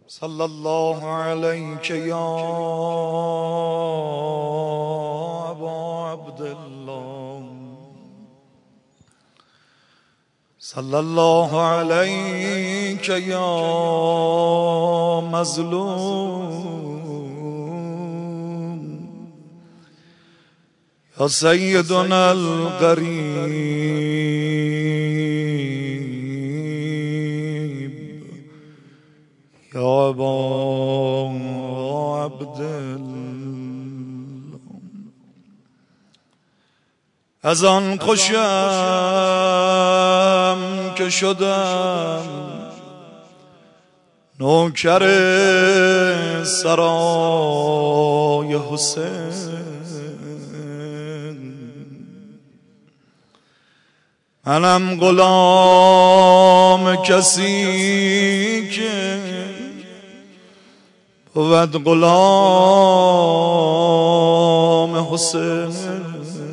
صلى الله عليك يا أبا عبد الله صلى الله عليك يا مظلوم يا سيدنا الغريب يا أبا عبد الله. از آن خوشم که شدم نوکر سرای حسین، منم غلام کسی که بود غلام حسین.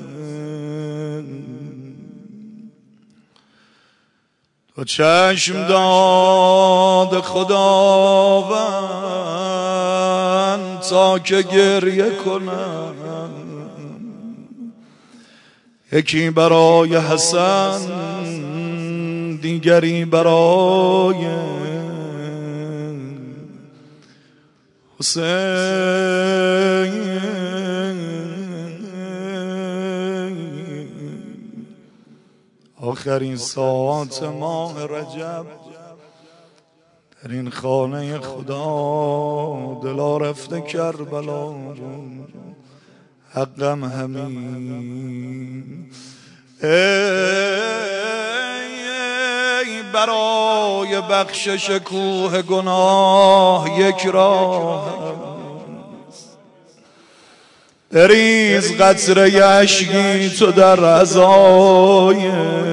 تو چشم داد خداوند تا که گریه کنم، یکی برای حسن دیگری برای حسین. آخرین ساعات ماه رجب در این خانه خدا، دلا رفته کربلا حقم همین. ای برای بخشش کوه گناه یک راه، بریز قطره اشکی تو در عزای.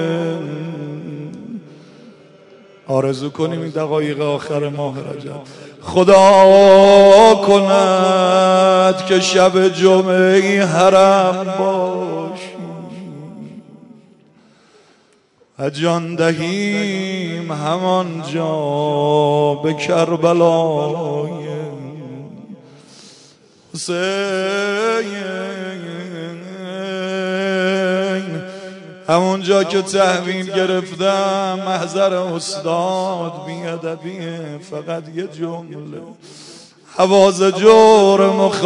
آرزو کنیم این دقایق آخر ماه رجب خدا کند که شب جمعه حرم باشی و جان دهیم همانجا به کربلای حسین. همونجا که تحویل گرفتم محضر استاد بی‌ادبیه، فقط یه جمله حواز جور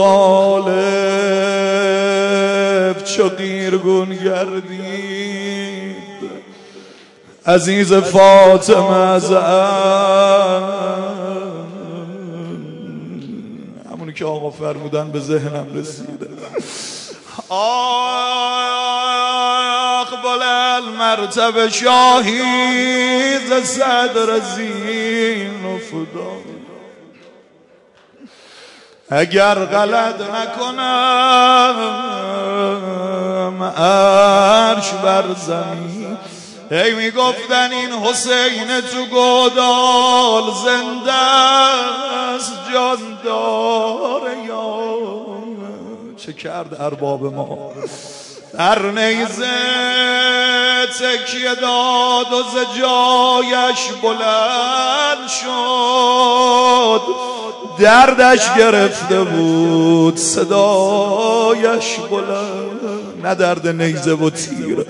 مخالف چو قیرگون گردید عزیز فاطمه از همونی که آقا فرمودن به ذهنم رسیده. اقبل المرتب شاهی ز صدر زین و فدا. اگر غلط نکنم عرش بر زمین. ای میگفتن این حسین تو گودال زنده است جان داره یا چه کرد ارباب ما. در نیزه تکیه داد و ز جایش بلند شد، دردش گرفته بود صدایش بلند، نه درد نیزه و تیر.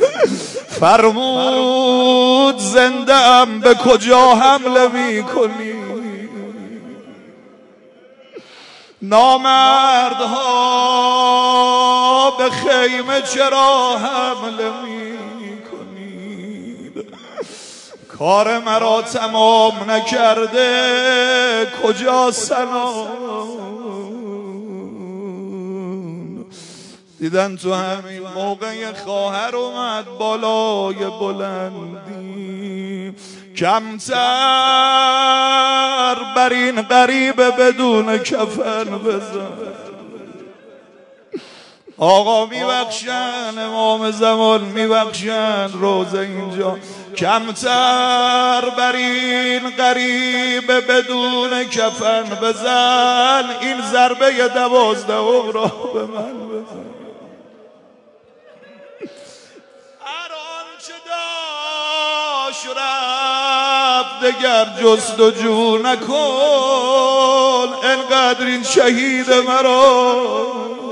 فرمود زنده ام به کجا حمله می کنی؟ نامردها به خیمه چرا حمله می کنید؟ کار مرا تمام نکرده کجا سنا؟ دیدن تو همین موقع خواهر اومد بالای بلندی، کمتر بر این غریبه بدون کفن بزن. آقا میبخشن، امام زمان میبخشن، روزه اینجا. کمتر بر این غریبه بدون کفن بزن، این ضربه 12 را به من بزن. هر آنچه داشت رفت دگر جستجو نکن، انقدر این شهید مرا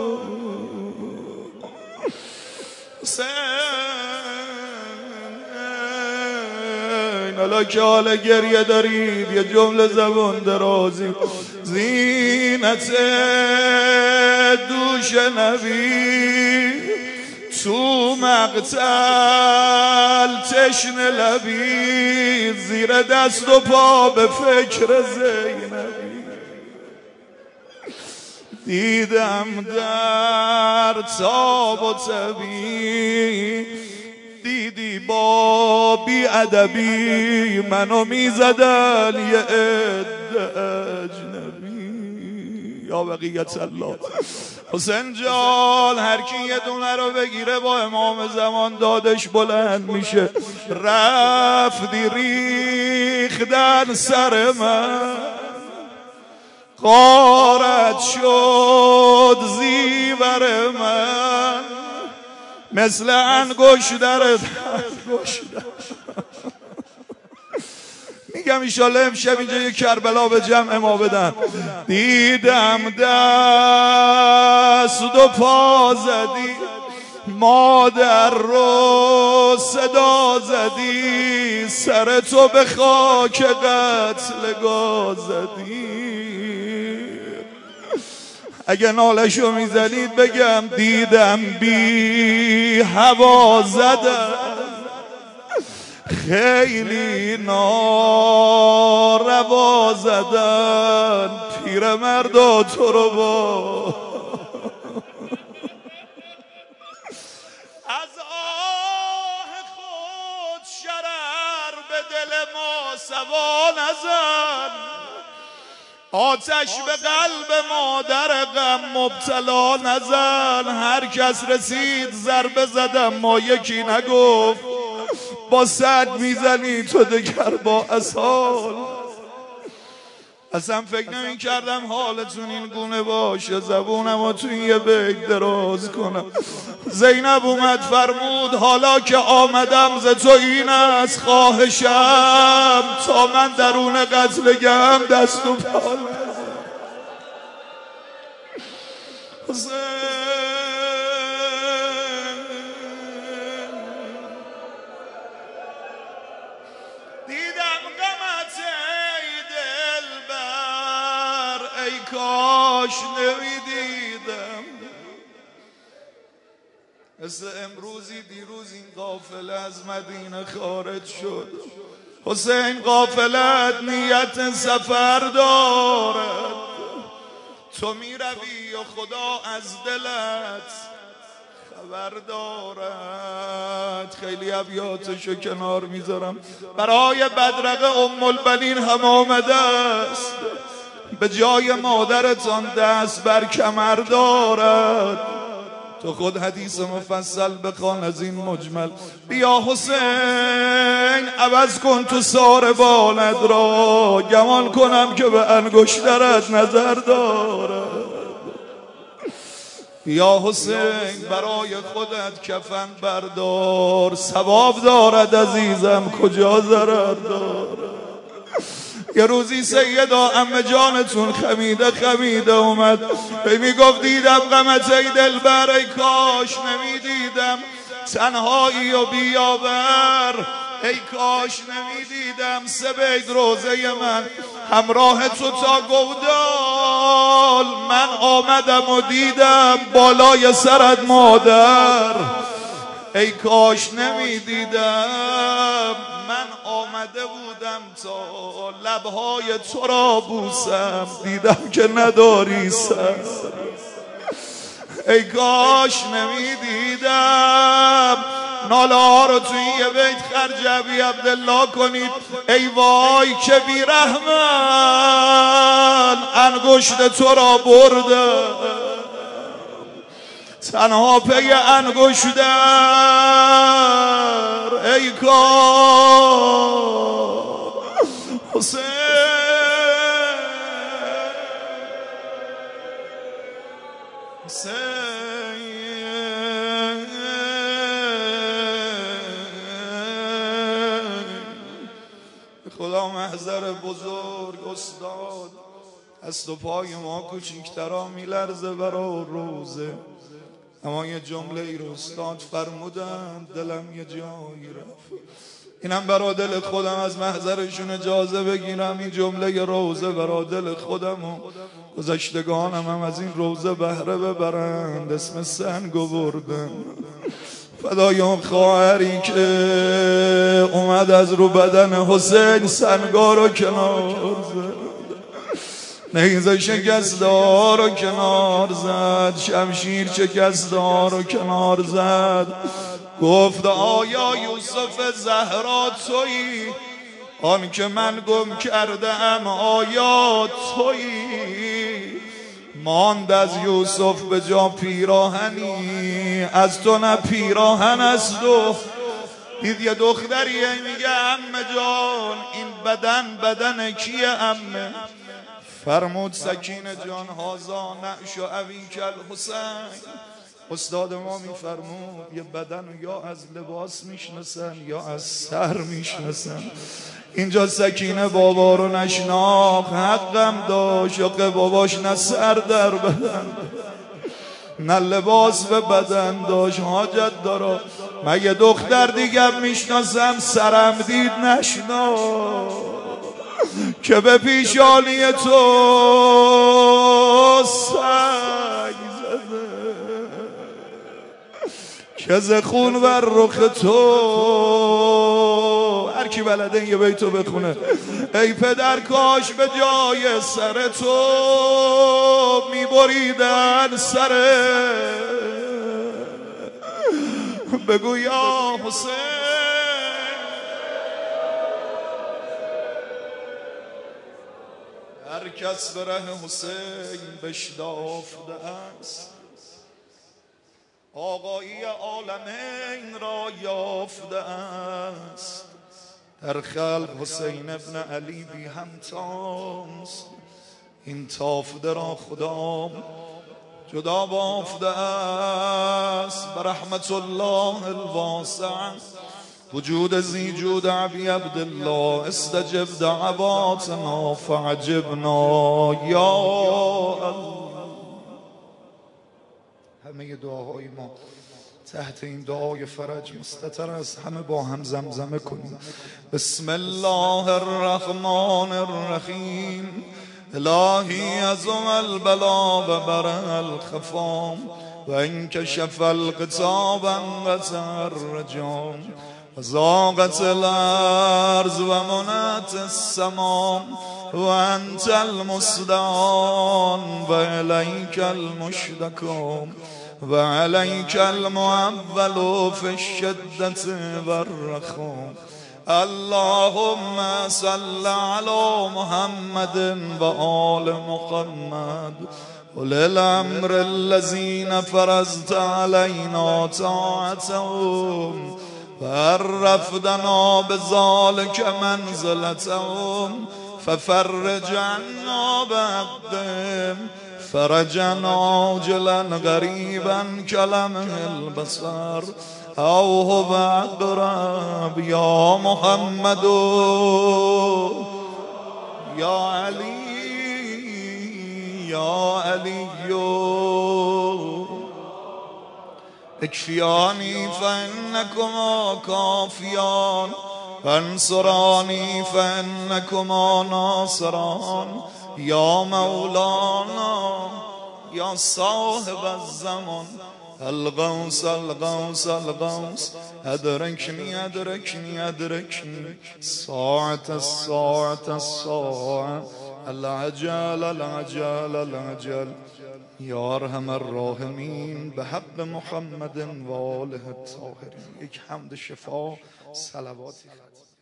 حالا که حال گریه دارید یه جمله زبان درازی. زینت دوش نبی تو مقتل تشنه لبی، زیر دست و پا به فکر زینبی. دیدم در تاب و تبی، دیدی با بی ادبی منو میزدن یه عده اجنبی. یا بقیت الله. حسین جان هر کی یه دونه رو بگیره با امام زمان دادش بلند میشه. رفتی ریختن سر من، غارت شد زیور من، مثل انگشترت میگم ایشاله امشب اینجا یه کربلا به جمع ما بدن. دیدم دست و پا زدی، مادر رو صدا زدی، سر تو به خاک قتل گاه زدی. اگه نالشو میزنید بگم دیدم بی هوا زدن، خیلی ناروا زدن، پیرمردا تو رو با از آه خود شرر به دل ما سوا نزن، آتش به قلب مادر غم مبتلا نزن. هر کس رسید ضربه زدم ما یکی نگفت، با صد میزنی تو دگر با اصال. اصلا فکر نمی کردم حالتون این گونه باشه، زبونم و تو یه بیت دراز کنم. زینب اومد فرمود حالا که آمدم ز تو این است خواهشم، تا من درون قتلگم دست و پا کاش نمیدیدم. مثل امروزی دیروز این قافله از مدینه خارج شد. حسین قافلت نیت سفر دارد، تو میروی و خدا از دلت خبر دارد. خیلی ابیاتشو کنار میذارم. برای بدرقه ام البنین هم آمده است، به جای مادرتان دست بر کمر دارد. تو خود حدیث مفصل بخوان از این مجمل. بیا حسین عوض کن تو سار بالت را، گمان کنم که به انگشترت نظر دارد. بیا حسین برای خودت کفن بردار، ثواب دارد عزیزم کجا ضرر دارد. یه روزی سیدا عمه جانتون خمیده اومد، میگفت دیدم غمت ای دلبر، ای کاش نمیدیدم تنهایی و بیاور، ای کاش نمیدیدم سه بیت روزه من همراه تو تا گودال. من آمدم و دیدم بالای سرت مادر، ای کاش نمیدیدم من آمده بودم تا لبهای تو را بوسم، دیدم که نداری سر. ای کاش نمیدیدم ناله ها رو توی یه بیت خرج ابی عبدالله کنید. ای وای که بیرحمن انگشت تو را برده، تنها پی انگشتر. ای کاش حسین خدا استاد، دست و پای ما کوچیکترا میلرزه برا روزه، اما یه جمله ای رو استاد فرمودن دلم یه جایی رفت. اینم برا دل خودم از محضرشون اجازه بگیرم، این جمله روزه برا دل خودم و گذشتگانم هم از این روزه بهره ببرند. اسم سنگ بردن فدای اون خواهری که اومد از رو بدن حسین سنگا رو کنار زد، نیزه شکستار رو کنار زد، شمشیر شکستار رو کنار زد. گفت آیا یوسف زهرا تویی آن که من گم کردم، آیا تویی؟ ماند از یوسف به جا پیراهنی، از تو نه پیراهن است. و دید یه دختریه میگه عمه جان این بدن کیه عمه؟ فرمود سکینه جان هازا نعش و ابیک الحسین. استاد ما میفرمود یه بدن یا از لباس میشناسن یا از سر میشناسن. اینجا سکینه بابا رو نشناخت، حقم داشت که باباش نه سر در بدن نه لباس به بدن داشت. حاجت داره مگه دختر دیگه میشناسم سرم دید نشناخت که به پیشانی تو سنگ زده، که ز خون بر رخ تو. هر کی بلده یه بیتو بخونه. ای پدر کاش به جای سر تو میبریدن سر، بگو یا حسین. هر کس به ره حسین بشتافته است، آقایی عالمین را یافته است. در خلق حسین ابن علی بی همتاست، این تافده را خدا جدا بافته است. برحمت الله الواسع وجود زی جود عبی عبدالله استجب دعواتنا فعجبنا یا الله. همه دعاهای ما تحت این دعای فرج مستتر است. همه با هم زمزمه کنیم. بسم الله الرحمن الرحیم. الهی عظم البلا و برع الخفام، و انکشف القطاب انقطع الرجام، و ضاقت الارض و منعت السمام، و انت المستعان و الیک المشتکام، و علیک المعول فی الشدة و الرخام. اللهم صل علی محمد و آل محمد اولي الامر الذين فرضت علينا طاعتهم وعرفتنا بذلك منزلتهم، ففرج عنا بحقهم فرجا عاجلا غريبا كلمه البصر او هو اقرب. یا محمد یا علی یا علی اکفیانی فانکما کافیان، وانصرانی فانکما ناصران. یا مولانا یا صاحب الزمان الغوث الغوث الغوث ادرکنی ادرکنی ادرکنی ساعة الساعة الساعة العجل العجل العجل. یا ارحم الراحمین به حق محمد و آله الطاهرین. یک حمد شفا صلواتی